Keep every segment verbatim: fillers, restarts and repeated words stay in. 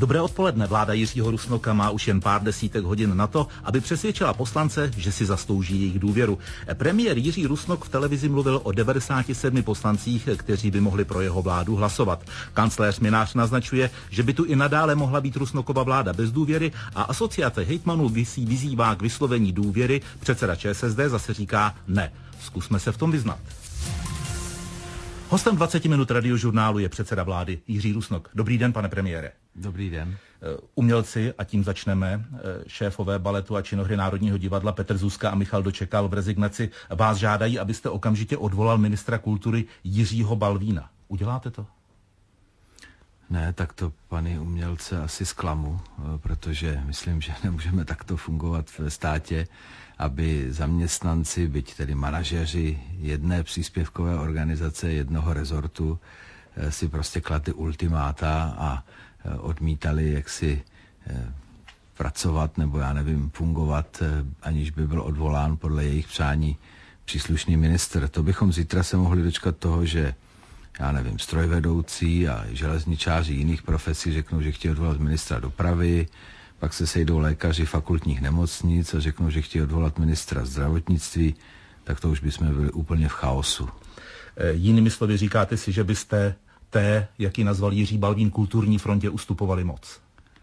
Dobré odpoledne. Vláda Jiřího Rusnoka má už jen pár desítek hodin na to, aby přesvědčila poslance, že si zaslouží jejich důvěru. Premiér Jiří Rusnok v televizi mluvil o devadesáti sedmi poslancích, kteří by mohli pro jeho vládu hlasovat. Kancléř Mynář naznačuje, že by tu i nadále mohla být Rusnokova vláda bez důvěry a asociace hejtmanů vyzývá k vyslovení důvěry. Předseda ČSSD zase říká ne. Zkusme se v tom vyznat. Hostem dvacet minut radiožurnálu je předseda vlády Jiří Rusnok. Dobrý den, pane premiére. Dobrý den. Umělci, a tím začneme, šéfové baletu a činohry Národního divadla Petr Zůska a Michal Dočekal v rezignaci vás žádají, abyste okamžitě odvolal ministra kultury Jiřího Balvína. Uděláte to? Ne, tak to, pane umělce, asi zklamu, protože myslím, že nemůžeme takto fungovat ve státě, aby zaměstnanci, byť tedy manažeři jedné příspěvkové organizace, jednoho rezortu, si prostě kladli ultimáta a odmítali jaksi pracovat nebo já nevím, fungovat, aniž by byl odvolán podle jejich přání příslušný ministr. To bychom zítra se mohli dočkat toho, že já nevím, strojvedoucí a železničáři jiných profesí řeknou, že chtějí odvolat ministra dopravy, pak se sejdou lékaři fakultních nemocnic a řeknou, že chtějí odvolat ministra zdravotnictví, tak to už bychom byli úplně v chaosu. E, jinými slovy říkáte si, že byste té, jak ji nazval Jiří Balvín, kulturní frontě ustupovali moc?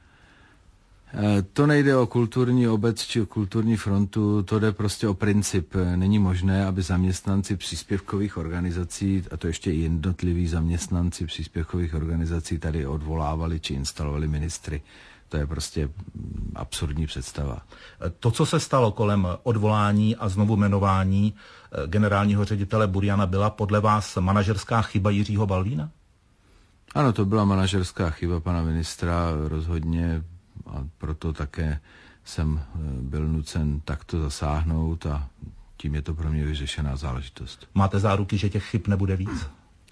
E, to nejde o kulturní obec či o kulturní frontu, to jde prostě o princip. Není možné, aby zaměstnanci příspěvkových organizací, a to ještě i jednotliví zaměstnanci příspěvkových organizací tady odvolávali či instalovali ministry. To je prostě absurdní představa. To, co se stalo kolem odvolání a znovu jmenování generálního ředitele Buriana, byla podle vás manažerská chyba Jiřího Balvína? Ano, to byla manažerská chyba pana ministra rozhodně a proto také jsem byl nucen takto zasáhnout a tím je to pro mě vyřešená záležitost. Máte záruky, že těch chyb nebude víc?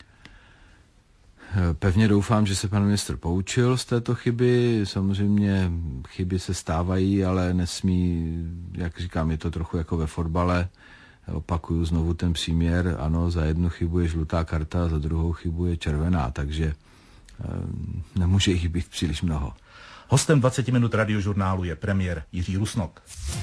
Pevně doufám, že se pan ministr poučil z této chyby. Samozřejmě chyby se stávají, ale nesmí, jak říkám, je to trochu jako ve fotbale. Opakuju znovu ten příměr, ano, za jednu chybu je žlutá karta, za druhou chybu je červená, takže e, nemůže jich být příliš mnoho. Hostem dvacet minut radiožurnálu je premiér Jiří Rusnok.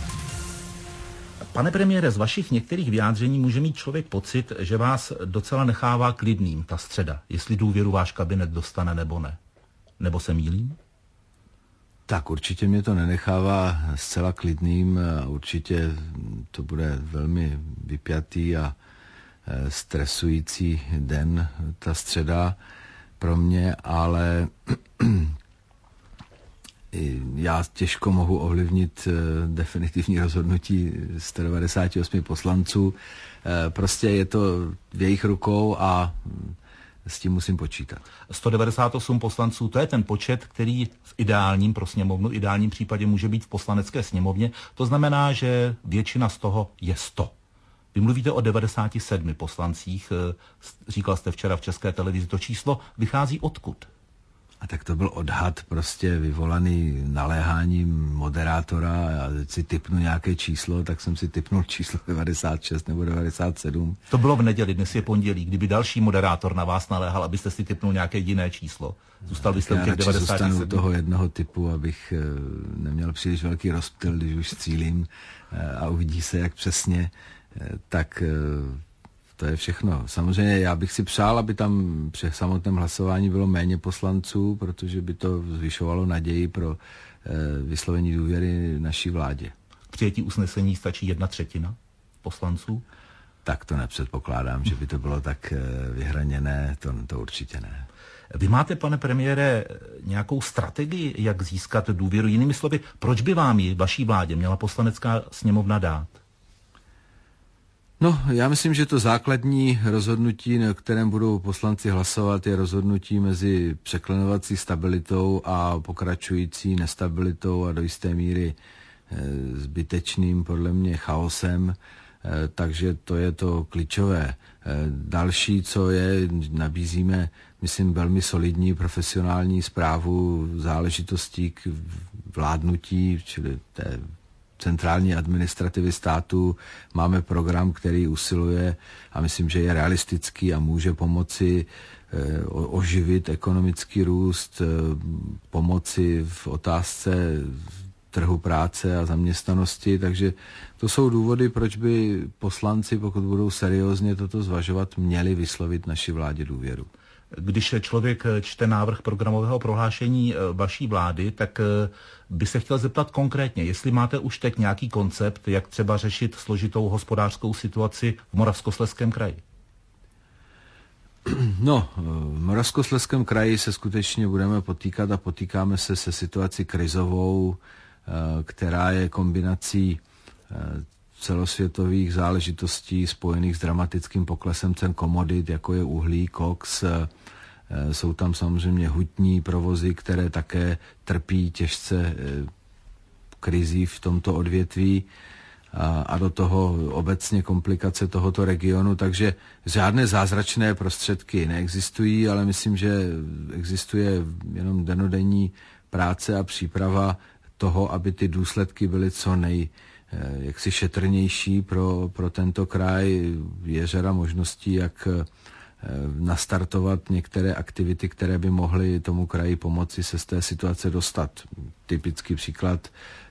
Pane premiére, z vašich některých vyjádření může mít člověk pocit, že vás docela nechává klidným ta středa, jestli důvěru váš kabinet dostane nebo ne. Nebo se mýlím? Tak určitě mě to nenechává zcela klidným a určitě to bude velmi vypjatý a stresující den, ta středa pro mě, ale já těžko mohu ovlivnit definitivní rozhodnutí sto devadesáti osmi poslanců. Prostě je to v jejich rukou a s tím musím počítat. sto devadesát osm poslanců, to je ten počet, který v ideálním pro sněmovnu, ideálním případě může být v poslanecké sněmovně. To znamená, že většina z toho je sto. Vy mluvíte o devadesáti sedmi poslancích, říkal jste včera v České televizi, to číslo vychází odkud? A tak to byl odhad prostě vyvolaný naléháním moderátora. Já si tipnu nějaké číslo, tak jsem si tipnul číslo devadesát šest nebo devadesát sedm. To bylo v neděli, dnes je pondělí. Kdyby další moderátor na vás naléhal, abyste si tipnul nějaké jiné číslo, zůstal byste u těch devadesát sedm. Já zůstanu toho jednoho typu, abych neměl příliš velký rozptyl, když už střílím a uvidí se, jak přesně, tak to je všechno. Samozřejmě já bych si přál, aby tam při samotném hlasování bylo méně poslanců, protože by to zvyšovalo naději pro e, vyslovení důvěry naší vládě. K přijetí usnesení stačí jedna třetina poslanců? Tak to nepředpokládám, že by to bylo tak e, vyhraněné, to, to určitě ne. Vy máte, pane premiére, nějakou strategii, jak získat důvěru? Jinými slovy, proč by vám ji, vaší vládě, měla poslanecká sněmovna dát? No, já myslím, že to základní rozhodnutí, na kterém budou poslanci hlasovat, je rozhodnutí mezi překlenovací stabilitou a pokračující nestabilitou a do jisté míry e, zbytečným, podle mě, chaosem. E, takže to je to klíčové. E, další, co je, nabízíme, myslím, velmi solidní profesionální správu záležitostí k vládnutí, čili té centrální administrativy státu máme program, který usiluje a myslím, že je realistický a může pomoci oživit ekonomický růst, pomoci v otázce trhu práce a zaměstnanosti, takže to jsou důvody, proč by poslanci, pokud budou seriózně toto zvažovat, měli vyslovit naší vládě důvěru. Když člověk čte návrh programového prohlášení vaší vlády, tak by se chtěl zeptat konkrétně, jestli máte už teď nějaký koncept, jak třeba řešit složitou hospodářskou situaci v Moravskoslezském kraji. No, v Moravskoslezském kraji se skutečně budeme potýkat a potýkáme se se situací krizovou, která je kombinací celosvětových záležitostí spojených s dramatickým poklesem cen komodit, jako je uhlí, koks. Jsou tam samozřejmě hutní provozy, které také trpí těžce krizí v tomto odvětví a do toho obecně komplikace tohoto regionu, takže žádné zázračné prostředky neexistují, ale myslím, že existuje jenom dennodenní práce a příprava toho, aby ty důsledky byly co nej jaksi šetrnější pro, pro tento kraj. Je řada možností, jak nastartovat některé aktivity, které by mohly tomu kraji pomoci se z té situace dostat. Typický příklad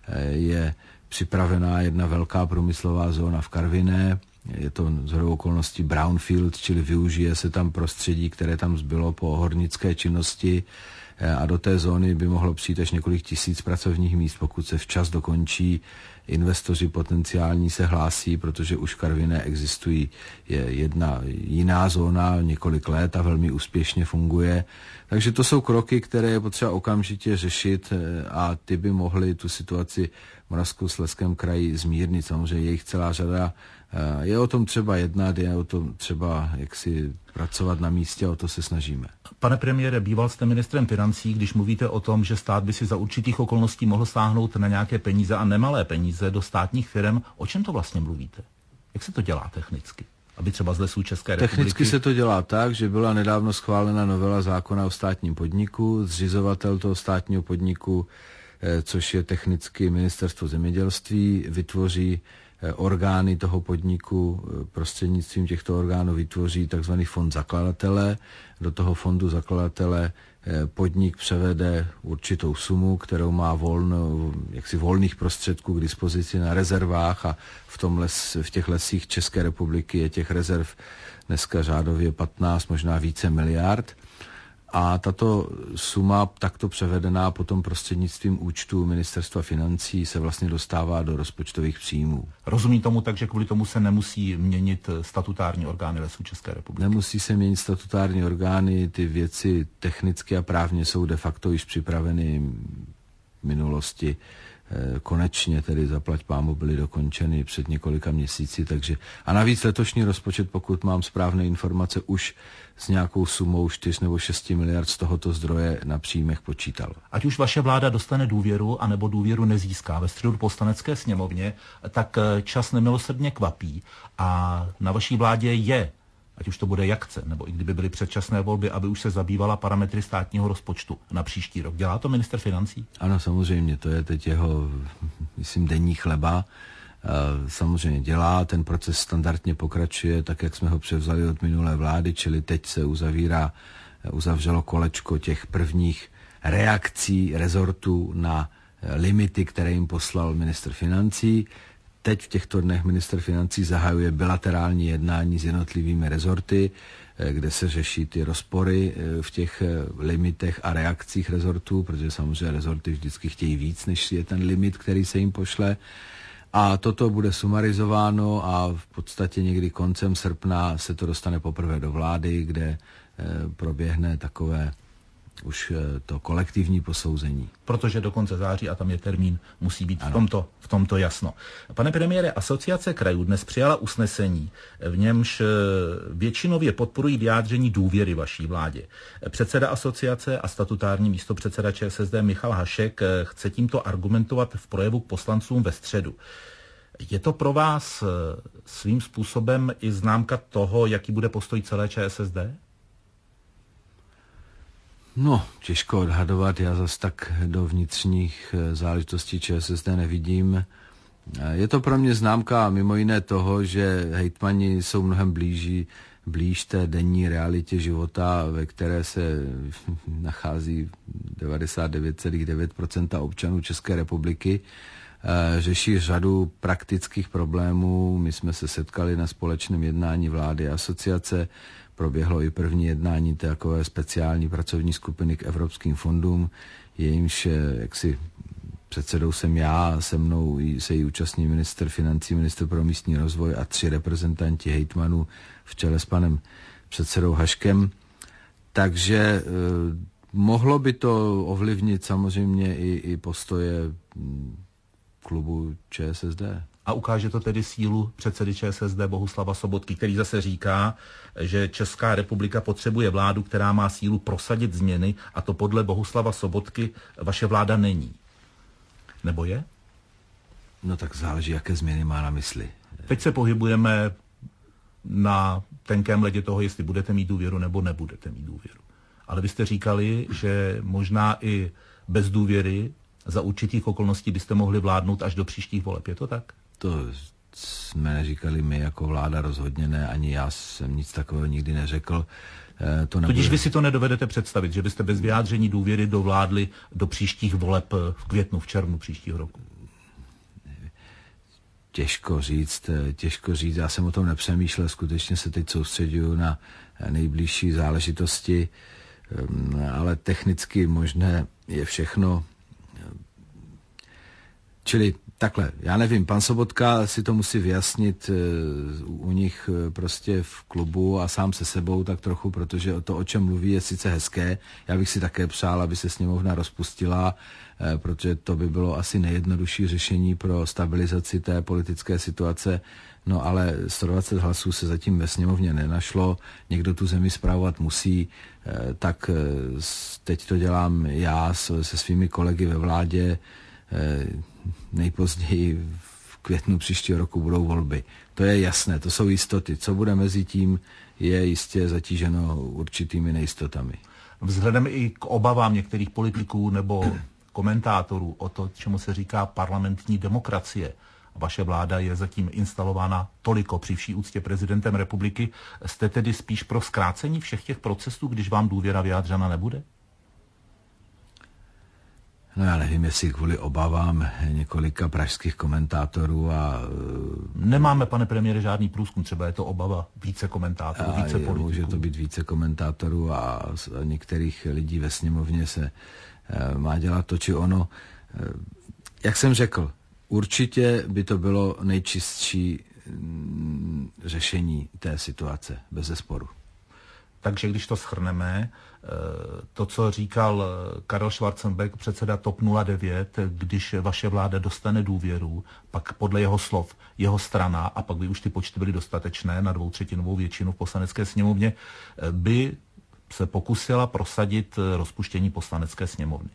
je připravená jedna velká průmyslová zóna v Karviné. Je to shodou okolností brownfield, čili využije se tam prostředí, které tam zbylo po hornické činnosti a do té zóny by mohlo přijít až několik tisíc pracovních míst, pokud se včas dokončí. Investoři potenciální se hlásí, protože už v Karviné existují je jedna jiná zóna několik let a velmi úspěšně funguje. Takže to jsou kroky, které je potřeba okamžitě řešit a ty by mohly tu situaci v Moravskoslezském kraji zmírnit. Samozřejmě je jich celá řada. Je o tom třeba jednat, je o tom třeba jaksi pracovat na místě a o to se snažíme. Pane premiére, býval jste ministrem financí, když mluvíte o tom, že stát by si za určitých okolností mohl sáhnout na nějaké peníze a nemalé peníze do státních firm. O čem to vlastně mluvíte? Jak se to dělá technicky? Aby třeba z Lesů České republiky... Technicky se to dělá tak, že byla nedávno schválena novela zákona o státním podniku. Zřizovatel toho státního podniku, což je technicky Ministerstvo zemědělství, vytvoří orgány toho podniku, prostřednictvím těchto orgánů vytvoří takzvaný fond zakladatele. Do toho fondu zakladatele podnik převede určitou sumu, kterou má volno, jaksi volných prostředků k dispozici na rezervách a v, tom les, v těch lesích České republiky je těch rezerv dneska řádově patnáct, možná více miliard. A tato suma takto převedená potom prostřednictvím účtu Ministerstva financí se vlastně dostává do rozpočtových příjmů. Rozumím tomu tak, že kvůli tomu se nemusí měnit statutární orgány Lesů České republiky? Nemusí se měnit statutární orgány, ty věci technicky a právně jsou de facto již připraveny v minulosti. Konečně tedy zaplať pámu byly dokončeny před několika měsíci, takže a navíc letošní rozpočet, pokud mám správné informace, už s nějakou sumou čtyři nebo šest miliard z tohoto zdroje na příjmech počítal. Ať už vaše vláda dostane důvěru, anebo důvěru nezíská ve středu poslanecké sněmovně, tak čas nemilosrdně kvapí a na vaší vládě je, ať už to bude jak chce, nebo i kdyby byly předčasné volby, aby už se zabývala parametry státního rozpočtu na příští rok. Dělá to ministr financí? Ano, samozřejmě, to je teď jeho, myslím, denní chleba. Samozřejmě dělá, ten proces standardně pokračuje, tak jak jsme ho převzali od minulé vlády, čili teď se uzavírá, uzavřelo kolečko těch prvních reakcí rezortu na limity, které jim poslal ministr financí. Teď v těchto dnech ministr financí zahajuje bilaterální jednání s jednotlivými rezorty, kde se řeší ty rozpory v těch limitech a reakcích rezortů, protože samozřejmě rezorty vždycky chtějí víc, než je ten limit, který se jim pošle. A toto bude sumarizováno a v podstatě někdy koncem srpna se to dostane poprvé do vlády, kde proběhne takové už to kolektivní posouzení. Protože do konce září, a tam je termín, musí být v tomto, v tomto jasno. Pane premiére, Asociace krajů dnes přijala usnesení, v němž většinově podporují vyjádření důvěry vaší vládě. Předseda asociace a statutární místopředseda ČSSD Michal Hašek chce tímto argumentovat v projevu k poslancům ve středu. Je to pro vás svým způsobem i známka toho, jaký bude postoj celé ČSSD? No, těžko odhadovat, já zas tak do vnitřních záležitostí ČSSD nevidím. Je to pro mě známka mimo jiné toho, že hejtmani jsou mnohem blíží, blíž té denní realitě života, ve které se nachází devadesát devět celá devět procenta občanů České republiky. Řeší řadu praktických problémů. My jsme se setkali na společném jednání vlády a asociace. Proběhlo i první jednání takové speciální pracovní skupiny k evropským fondům, jejímž jaksi předsedou jsem já, se mnou se jí účastní ministr financí, ministr pro místní rozvoj a tři reprezentanti hejtmanů v čele s panem předsedou Haškem. Takže eh, mohlo by to ovlivnit samozřejmě i, i postoje klubu ČSSD. A ukáže to tedy sílu předsedy ČSSD Bohuslava Sobotky, který zase říká, že Česká republika potřebuje vládu, která má sílu prosadit změny, a to podle Bohuslava Sobotky vaše vláda není. Nebo je? No tak záleží, jaké změny má na mysli. Teď se pohybujeme na tenkém ledě toho, jestli budete mít důvěru nebo nebudete mít důvěru. Ale vy jste říkali, že možná i bez důvěry za určitých okolností byste mohli vládnout až do příštích voleb. Je to tak? To jsme neříkali my jako vláda, rozhodně ne, ani já jsem nic takového nikdy neřekl. To nebude... Tudíž vy si to nedovedete představit, že byste bez vyjádření důvěry dovládli do příštích voleb v květnu, v červnu příštího roku? Těžko říct, těžko říct. Já jsem o tom nepřemýšlel, skutečně se teď soustředuju na nejbližší záležitosti, ale technicky možné je všechno. Čili takhle, já nevím, pan Sobotka si to musí vyjasnit u nich prostě v klubu a sám se sebou tak trochu, protože to, o čem mluví, je sice hezké. Já bych si také přál, aby se sněmovna rozpustila, protože to by bylo asi nejjednodušší řešení pro stabilizaci té politické situace. No ale sto dvacet hlasů se zatím ve sněmovně nenašlo, někdo tu zemi spravovat musí, tak teď to dělám já se svými kolegy ve vládě. Nejpozději v květnu příštího roku budou volby. To je jasné, to jsou jistoty. Co bude mezi tím, je jistě zatíženo určitými nejistotami. Vzhledem i k obavám některých politiků nebo komentátorů o to, čemu se říká parlamentní demokracie, vaše vláda je zatím instalována toliko při vší úctě prezidentem republiky, jste tedy spíš pro zkrácení všech těch procesů, když vám důvěra vyjádřena nebude? No já nevím, jestli kvůli obavám několika pražských komentátorů a... Nemáme, pane premiére, žádný průzkum, třeba je to obava více komentátorů, a více politiků. Může to být více komentátorů a, a některých lidí ve sněmovně se e, má dělat to či ono. E, jak jsem řekl, určitě by to bylo nejčistší m, řešení té situace, bez zesporu. Takže když to shrneme, to, co říkal Karel Schwarzenberg, předseda TOP nula devět, když vaše vláda dostane důvěru, pak podle jeho slov, jeho strana, a pak by už ty počty byly dostatečné na dvoutřetinovou většinu v poslanecké sněmovně, by se pokusila prosadit rozpuštění poslanecké sněmovny.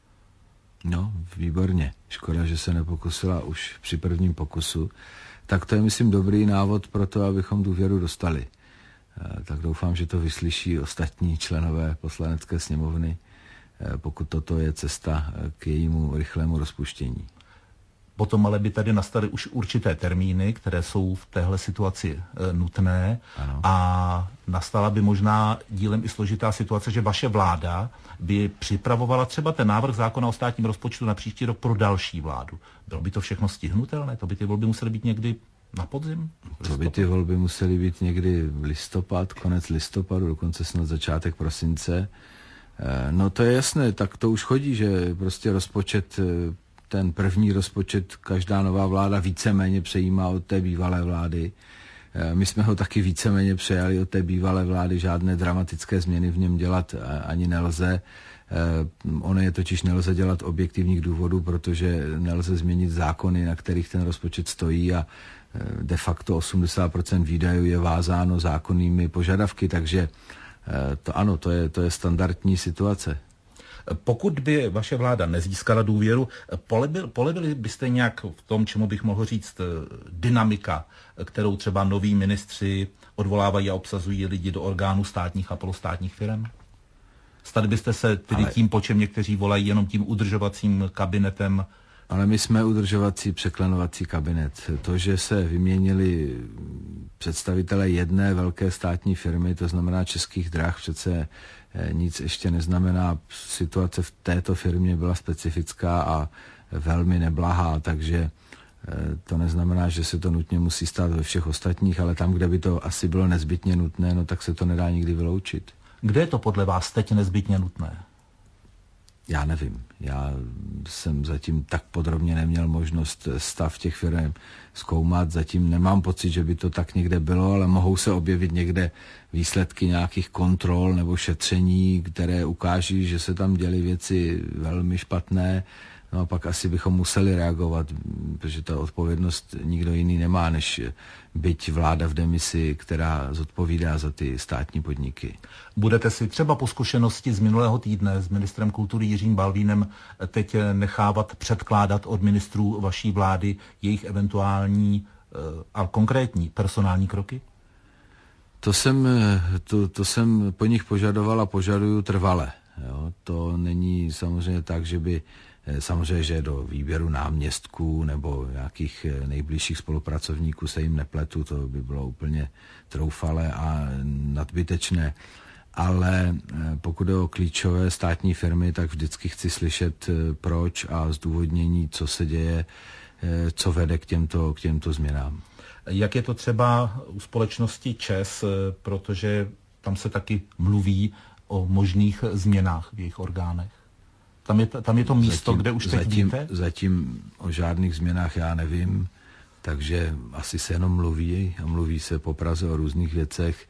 No, výborně. Škoda, že se nepokusila už při prvním pokusu. Tak to je, myslím, dobrý návod pro to, abychom důvěru dostali. Tak doufám, že to vyslyší ostatní členové poslanecké sněmovny, pokud toto je cesta k jejímu rychlému rozpuštění. Potom ale by tady nastaly už určité termíny, které jsou v téhle situaci nutné. Ano. A nastala by možná dílem i složitá situace, že vaše vláda by připravovala třeba ten návrh zákona o státním rozpočtu na příští rok pro další vládu. Bylo by to všechno stihnutelné? To by ty volby musely být někdy na podzim? To by ty volby musely být někdy v listopad, konec listopadu, dokonce snad začátek prosince. No to je jasné, tak to už chodí, že prostě rozpočet, ten první rozpočet každá nová vláda víceméně přejímá od té bývalé vlády. My jsme ho taky víceméně přejali od té bývalé vlády, žádné dramatické změny v něm dělat ani nelze. Ono je totiž nelze dělat objektivních důvodů, protože nelze změnit zákony, na kterých ten rozpočet stojí, a de facto osmdesát procent výdajů je vázáno zákonnými požadavky, takže to ano, to je, to je standardní situace. Pokud by vaše vláda nezískala důvěru, polevili, polevili byste nějak v tom, čemu bych mohl říct, dynamika, kterou třeba noví ministři odvolávají a obsazují lidi do orgánů státních a polostátních firm? Stali byste se tedy Ale... tím, po čem někteří volají, jenom tím udržovacím kabinetem Ale my jsme udržovací překlenovací kabinet. To, že se vyměnili představitelé jedné velké státní firmy, to znamená Českých drah, přece nic ještě neznamená. Situace v této firmě byla specifická a velmi neblahá, takže to neznamená, že se to nutně musí stát ve všech ostatních, ale tam, kde by to asi bylo nezbytně nutné, no tak se to nedá nikdy vyloučit. Kde je to podle vás teď nezbytně nutné? Já nevím. Já jsem zatím tak podrobně neměl možnost stav těch firm zkoumat. Zatím nemám pocit, že by to tak někde bylo, ale mohou se objevit někde výsledky nějakých kontrol nebo šetření, které ukáží, že se tam děly věci velmi špatné. No a pak asi bychom museli reagovat, protože ta odpovědnost nikdo jiný nemá, než byť vláda v demisi, která zodpovídá za ty státní podniky. Budete si třeba po zkušenosti z minulého týdne s ministrem kultury Jiřím Balbínem teď nechávat předkládat od ministrů vaší vlády jejich eventuální a konkrétní personální kroky? To jsem, to, to jsem po nich požadoval a požaduju trvale. Jo? To není samozřejmě tak, že by samozřejmě, že do výběru náměstků nebo nějakých nejbližších spolupracovníků se jim nepletu, to by bylo úplně troufalé a nadbytečné. Ale pokud jde o klíčové státní firmy, tak vždycky chci slyšet proč a zdůvodnění, co se děje, co vede k těmto, k těmto změnám. Jak je to třeba u společnosti ČEZ, protože tam se taky mluví o možných změnách v jejich orgánech? Tam je, tam je to místo, zatím, kde už teď zatím, víte? Zatím o žádných změnách já nevím, takže asi se jenom mluví a mluví se po Praze o různých věcech.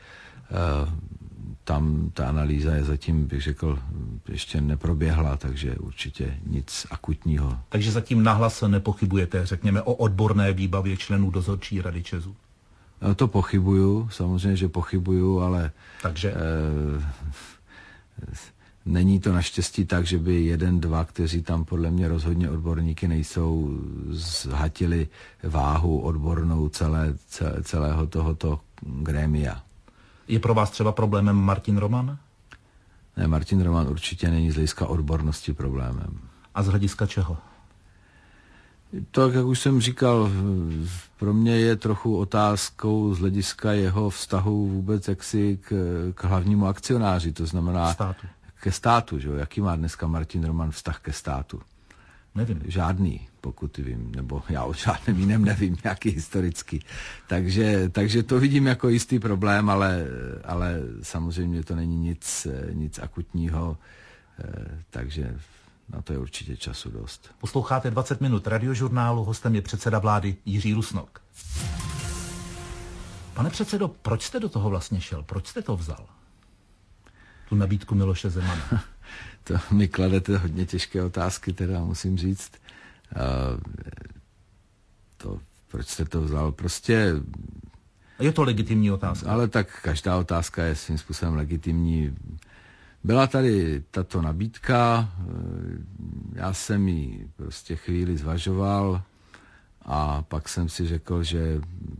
Tam ta analýza je zatím, bych řekl, ještě neproběhla, takže určitě nic akutního. Takže zatím nahlas nepochybujete, řekněme, o odborné výbavě členů dozorčí rady ČEZu? No to pochybuju, samozřejmě, že pochybuju, ale... Takže... Eh, Není to naštěstí tak, že by jeden, dva, kteří tam podle mě rozhodně odborníky nejsou, zhatili váhu odbornou celé, celé, celého tohoto grémia. Je pro vás třeba problémem Martin Roman? Ne, Martin Roman určitě není z hlediska odbornosti problémem. A z hlediska čeho? To, jak už jsem říkal, pro mě je trochu otázkou z hlediska jeho vztahu vůbec jaksi k, k hlavnímu akcionáři, to znamená... Státu. Ke státu, že jo? Jaký má dneska Martin Roman vztah ke státu? Nevím. Žádný, pokud vím, nebo já o žádném jiném nevím, nějaký historický. Takže, takže to vidím jako jistý problém, ale, ale samozřejmě to není nic, nic akutního, takže na to je určitě času dost. Posloucháte dvacet minut radiožurnálu, hostem je předseda vlády Jiří Rusnok. Pane předsedo, proč jste do toho vlastně šel? Proč jste to vzal? Tu nabídku Miloše Zemana. To mi kladete hodně těžké otázky, teda musím říct. Uh, to, proč jste to vzal? Prostě... Je to legitimní otázka. Ale tak každá otázka je svým způsobem legitimní. Byla tady tato nabídka, já jsem ji prostě chvíli zvažoval a pak jsem si řekl, že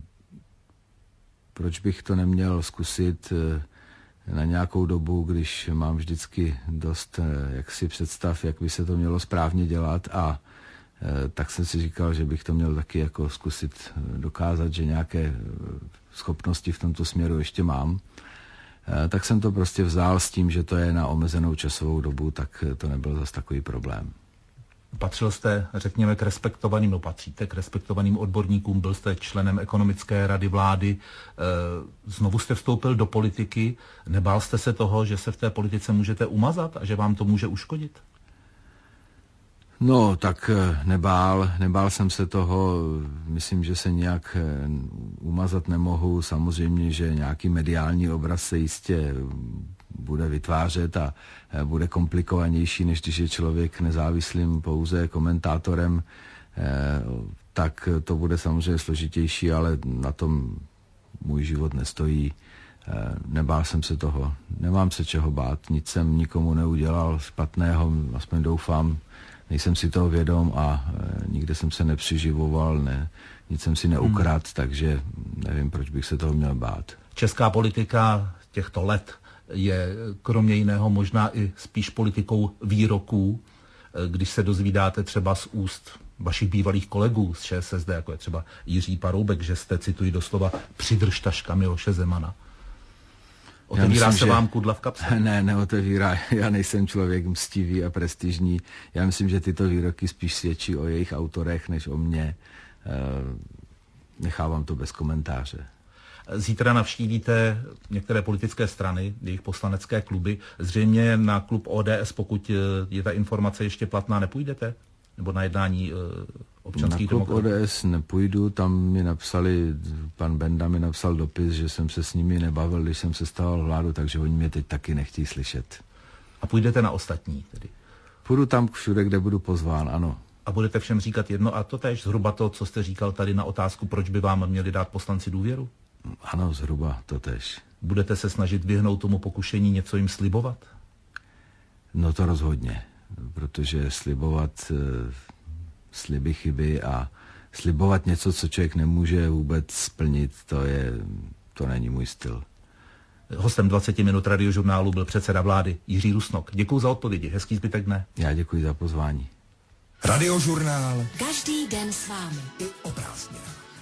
proč bych to neměl zkusit na nějakou dobu, když mám vždycky dost jaksi představ, jak by se to mělo správně dělat, a tak jsem si říkal, že bych to měl taky jako zkusit dokázat, že nějaké schopnosti v tomto směru ještě mám. Tak jsem to prostě vzal s tím, že to je na omezenou časovou dobu, tak to nebyl zas takový problém. Patřil jste, řekněme, k respektovaným, no patříte k respektovaným odborníkům, byl jste členem ekonomické rady vlády, znovu jste vstoupil do politiky, nebál jste se toho, že se v té politice můžete umazat a že vám to může uškodit? No, tak nebál, nebál jsem se toho, myslím, že se nějak umazat nemohu, samozřejmě, že nějaký mediální obraz se jistě bude vytvářet a bude komplikovanější, než když je člověk nezávislým pouze komentátorem, tak to bude samozřejmě složitější, ale na tom můj život nestojí. Nebál jsem se toho, nemám se čeho bát, nic jsem nikomu neudělal špatného, aspoň doufám, nejsem si toho vědom a nikde jsem se nepřiživoval, ne, nic jsem si neukradl, hmm. takže nevím, proč bych se toho měl bát. Česká politika těchto let je kromě jiného možná i spíš politikou výroků, když se dozvídáte třeba z úst vašich bývalých kolegů z ČSSD, jako je třeba Jiří Paroubek, že jste, cituji doslova, přidrž taška Miloše Zemana. Otevírá myslím, se vám kudla v kapse? Ne, neotevírá. Já nejsem člověk mstivý a prestižní. Já myslím, že tyto výroky spíš svědčí o jejich autorech, než o mně. Nechávám to bez komentáře. Zítra navštívíte některé politické strany, jejich poslanecké kluby. Zřejmě na klub O D S, pokud je ta informace ještě platná, nepůjdete? Nebo na jednání občanských demokratů? Na klub O D S nepůjdu, tam mi napsali, pan Benda mi napsal dopis, že jsem se s nimi nebavil, když jsem sestavoval vládu, takže oni mě teď taky nechtějí slyšet. A půjdete na ostatní tedy? Půjdu tam všude, kde budu pozván, ano. A budete všem říkat jedno a to též, zhruba to, co jste říkal tady na otázku, proč by vám měli dát poslanci důvěru? Ano, zhruba to též. Budete se snažit vyhnout tomu pokušení něco jim slibovat? No to rozhodně, protože slibovat e, sliby chyby a slibovat něco, co člověk nemůže vůbec splnit, to je, to není můj styl. Hostem dvacet minut Radiožurnálu byl předseda vlády Jiří Rusnok. Děkuji za odpovědi, hezký zbytek dne. Já děkuji za pozvání. Radiožurnál. Každý den s vámi. I o prázdninách.